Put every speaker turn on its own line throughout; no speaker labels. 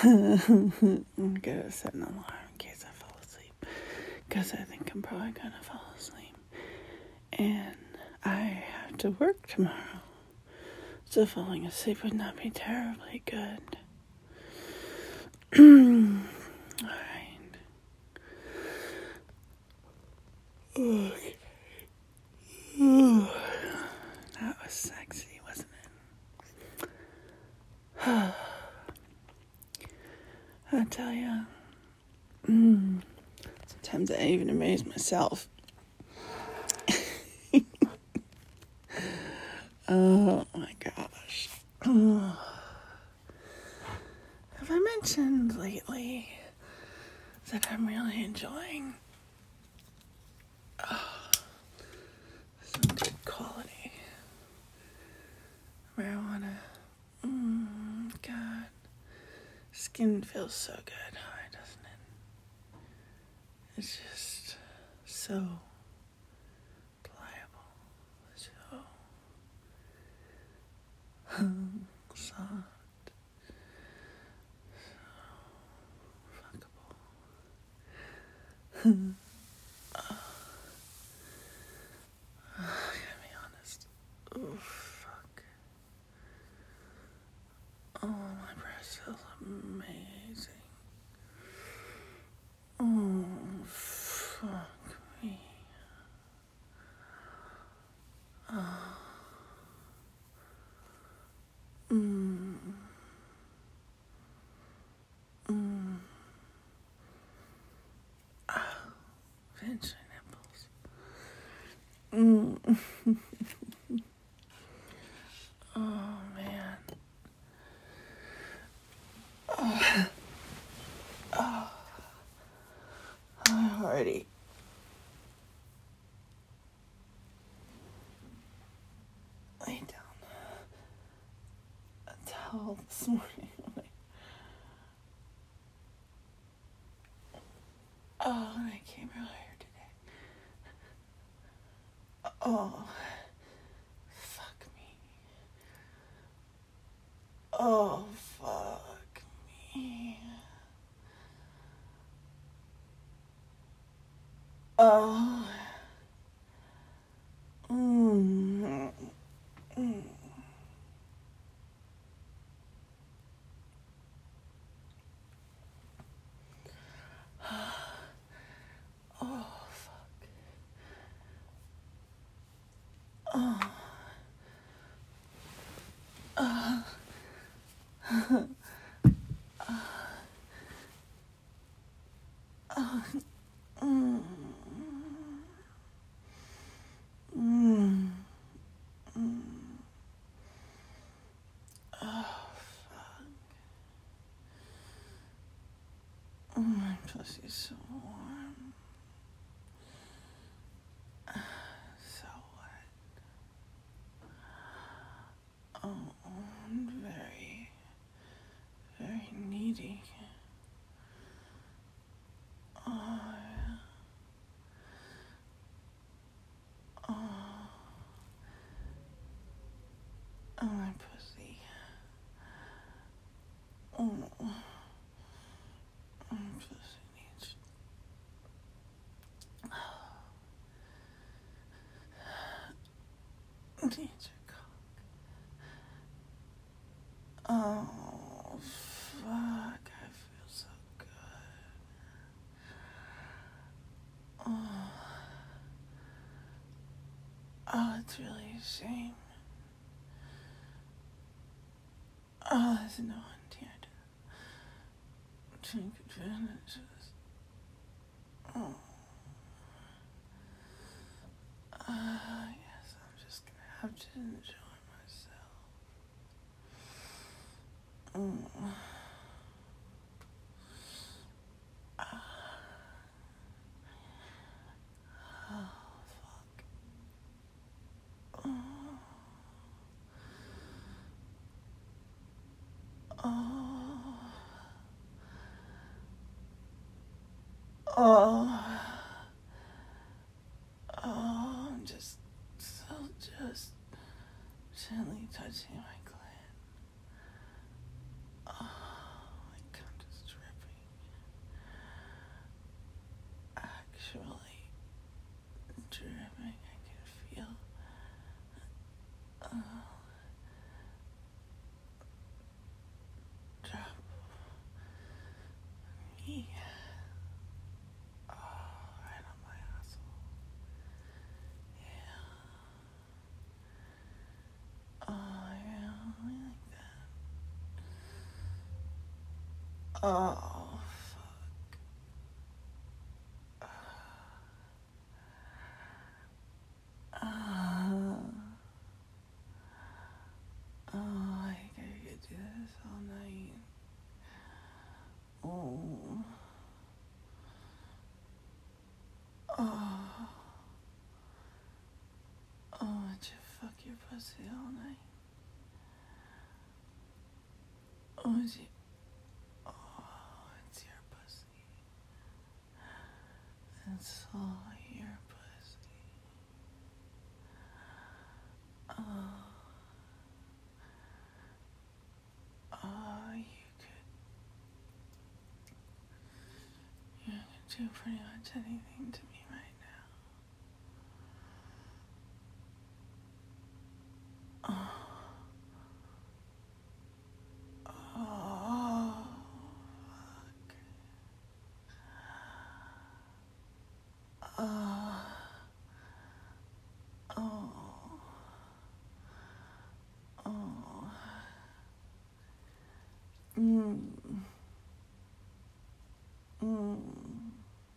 I'm gonna set an alarm in case I fall asleep, because I think I'm probably gonna fall asleep. And I have to work tomorrow, so falling asleep would not be terribly good. Alright. Okay. That was sexy, wasn't it? I tell ya. Sometimes I even amaze myself. Oh my gosh. Have I mentioned lately that I'm really enjoying some good quality marijuana? God. Skin feels so good, doesn't it? It's just so pliable, so soft, so fuckable. I gotta be honest. Oh, fuck. Oh, my breath feels amazing. Oh, fuck me. Pinch my nipples. Oh, man. Alrighty. Lay down a towel this morning. Oh, and I came earlier today. Oh, fuck me. Oh, fuck me. Oh. Oh, fuck. My pussy's so warm. So wet. Oh, and very, very needy. Oh, yeah. Oh, my pussy. Oh, my pussy needs a cock. Oh, fuck. I feel so good. Oh, it's really a shame. Oh, there's no one here to take advantage of this. Oh. Yes, I'm just gonna have to enjoy myself. Oh, fuck. I'm just gently touching my gland. Oh, my cunt Oh, fuck. I could do this all night. Oh. Oh. Oh, would you fuck your pussy all night? Oh, would you? Oh, it's your pussy. It's all your pussy. Oh. Oh, you could do pretty much anything to me right now. Oh, fuck. Oh, oh. Mm, mm,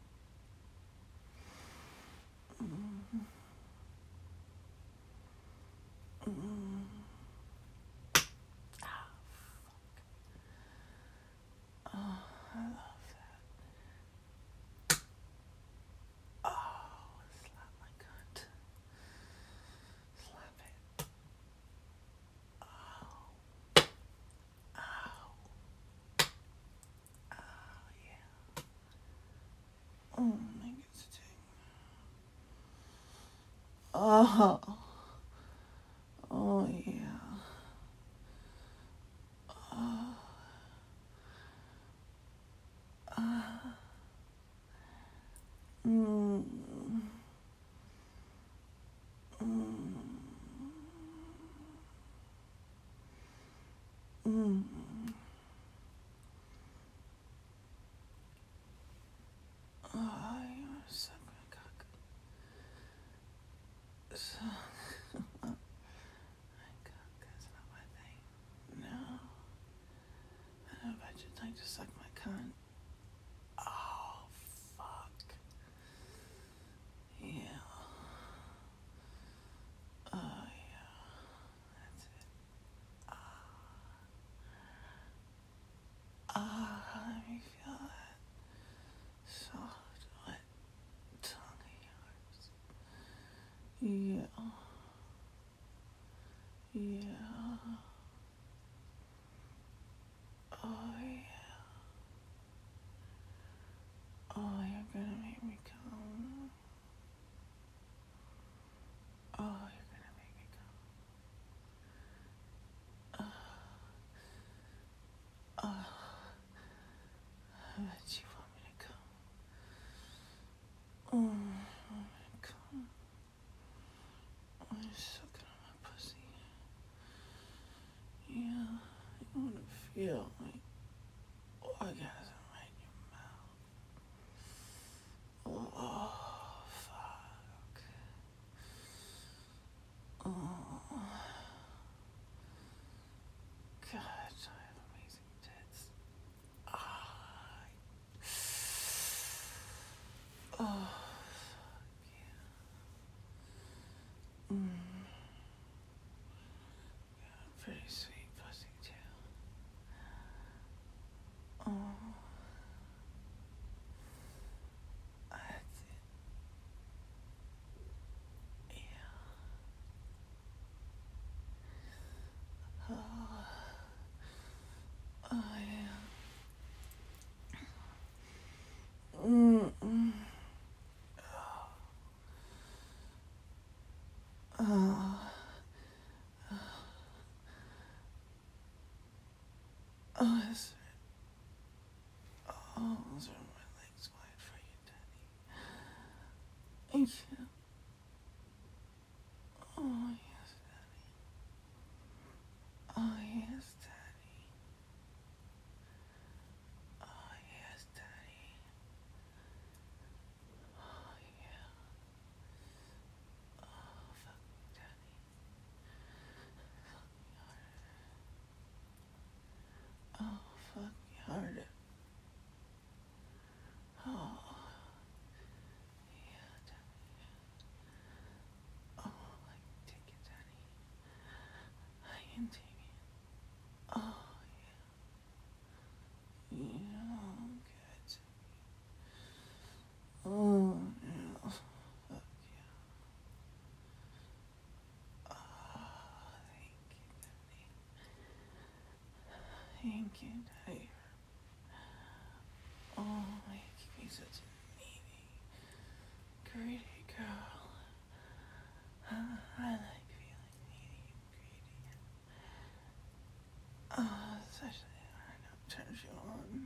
mm. Oh, I love that. Oh, slap my cunt. Slap it. Oh, ow, oh, yeah. Oh, my goodness. Oh, oh, yeah. Oh, mm, mm, mm. Oh, you wanna suck my cock? Suck my cock, that's not my thing. No. I know, but you'd like to suck my cunt. Oh, fuck. Yeah. Oh, yeah. That's it. Let me feel that soft, wet tongue of yours. Yeah. Yeah. Oh, yeah. Oh, you're gonna make me come. Oh, you're gonna make me come. I bet you want me to come. Oh, I want me to come. Oh, you're sucking on my pussy. Yeah, I want to feel like orgasm right in your mouth. Oh, fuck. Oh, God, I have amazing tits. Ah. Oh, fuck yeah. Pretty sweet pussy, too. Oh, that's it. Yeah. Oh, oh yeah. Mm-mm. Oh, oh, that's right. Oh, those are my legs wide for you, Daddy. Thank you. Oh, yes, Daddy. Oh, yes, Daddy. Oh, yes, Daddy. Oh, yeah. Oh, fuck me, Daddy. Fuck me harder. Oh, fuck me harder. Thank you, Daddy. Oh, you keep me such a needy, greedy girl. I like feeling needy and greedy. Oh, especially when I don't turn you on.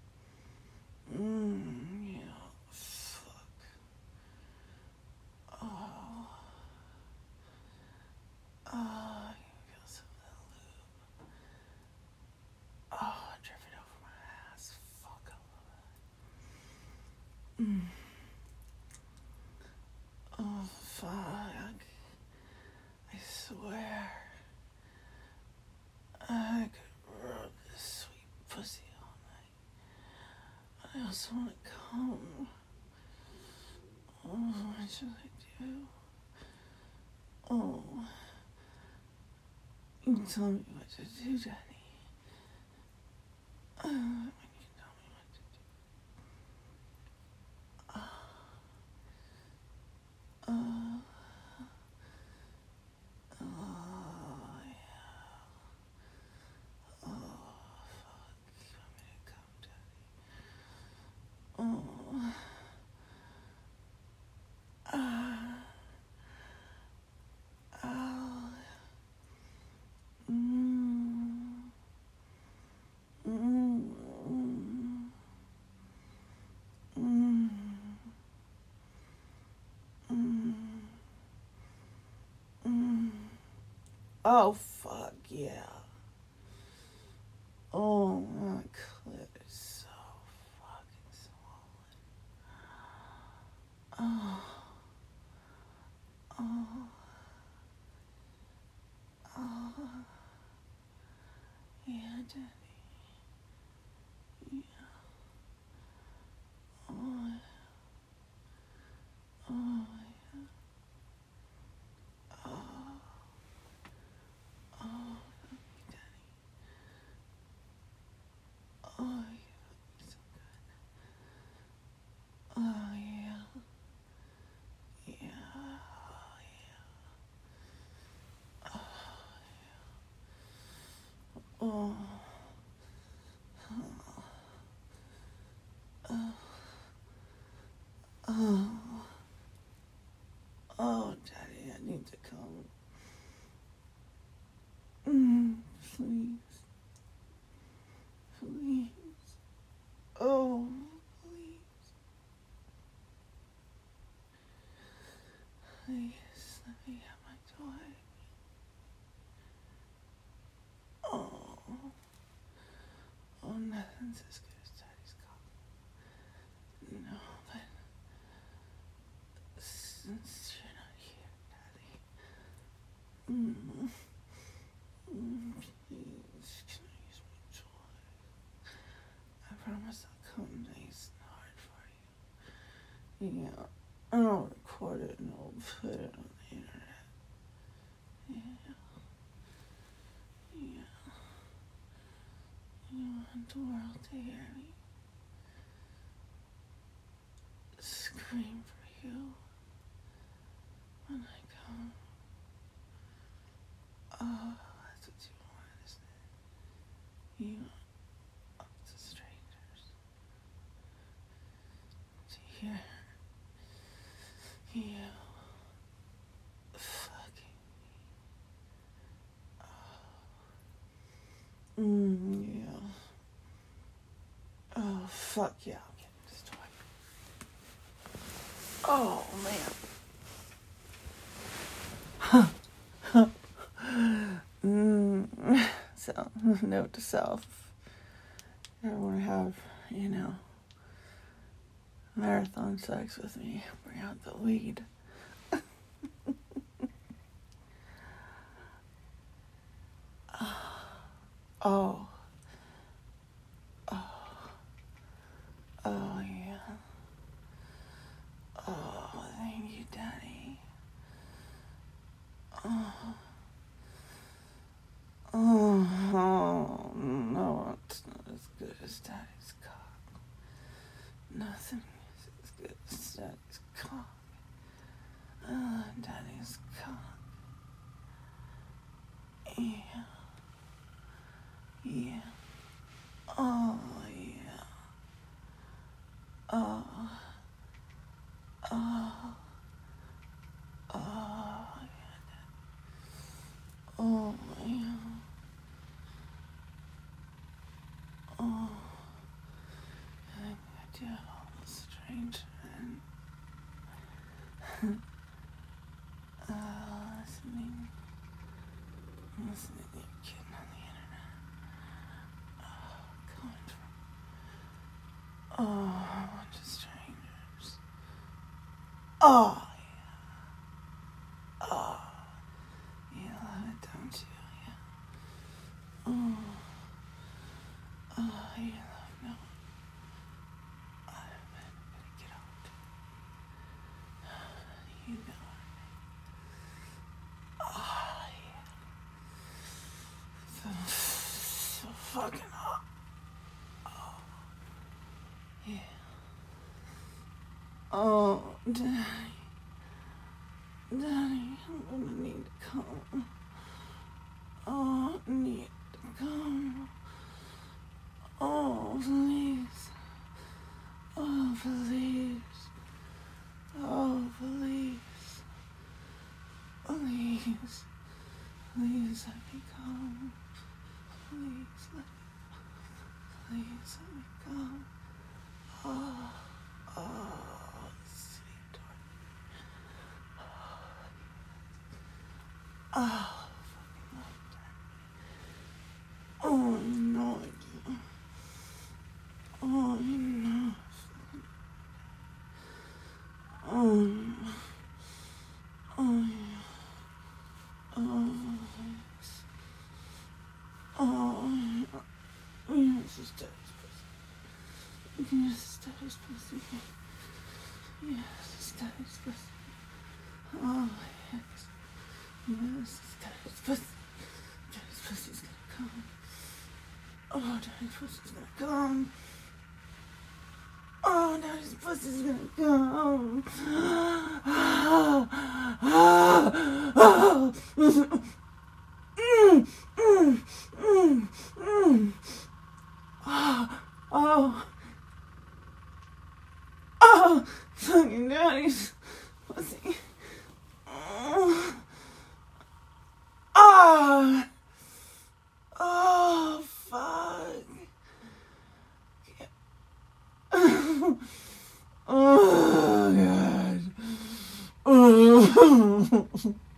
Yeah, fuck. Oh, you feel so lube. Oh, drip it over my ass. Fuck, I love it. Oh, fuck. I swear. I could rub this sweet pussy all night. I also want to come. Oh, what should I do? Oh, you can tell me what to do, Daddy. You can tell me what to do. Oh, yeah. Oh, fuck. You want me to come, Daddy? Oh. Oh. Oh, fuck, yeah. Oh, my clit is so fucking swollen. Oh. Oh. Oh. Yeah, Daddy. Yeah. Oh. Oh, yeah. Oh. Oh, Daddy. Oh, yeah. So good. Oh, yeah. Yeah. Oh, yeah. Oh. Oh. Oh, Daddy, I need to come. Please. Please. Oh, please. Please, let me have my toy. Oh. Oh, nothing's as good as Daddy's cock. No, but since you're not here, Daddy. Please, can I use my toy? I promise I'll come nice and hard for you. Yeah, I'll record it and I'll put it on the internet. Yeah. Yeah. You want the world to hear me scream for you when I come. Oh, that's what you want, isn't it? You want to strangers to hear you fucking me. Yeah. Oh, fuck yeah, I'll get this toy. Oh, man. So, note to self. I want to have, marathon sex with me. Bring out the weed. Oh. Oh, yeah. Oh, thank you, Daddy. Oh, no, it's not as good as Daddy's cock. Nothing is as good as Daddy's cock. Daddy's cock. Yeah. Yeah. to a strange and listening to your kid on the internet. Coming from a bunch of strangers. Oh, yeah. Oh, you love it, don't you? Yeah. Oh, you love no. I'm gonna get out. You know it. Oh, yeah. So fucking hot. Oh, yeah. Oh, Daddy. Daddy, I'm gonna need to come. Oh, I need to come. Oh, please. Oh, please. Oh, please. Please. Please let me come. Please let me come. Oh, sweet darling. Oh, fucking love that. Oh, no, I do. Oh, you know. Oh, oh, yeah. Oh, yes. Oh, yeah. Yes, it's daddy's pussy. Yes, it's daddy's pussy. Yes, it's daddy's pussy. Oh, yes. Yes, it's daddy's pussy. Daddy's pussy's gonna come. Oh, daddy's pussy's gonna come. Oh, daddy's pussy's gonna come. Oh, oh, oh. Oh, oh, fucking daddy's pussy. Oh, oh, fuck. Oh, God. Oh,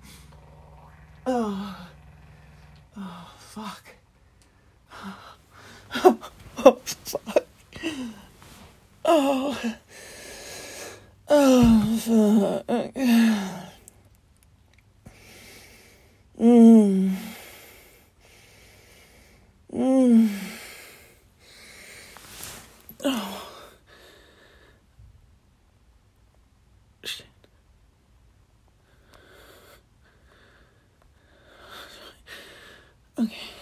oh, oh, fuck. Oh, fuck. Oh, oh, fuck. Oh, shit. Okay.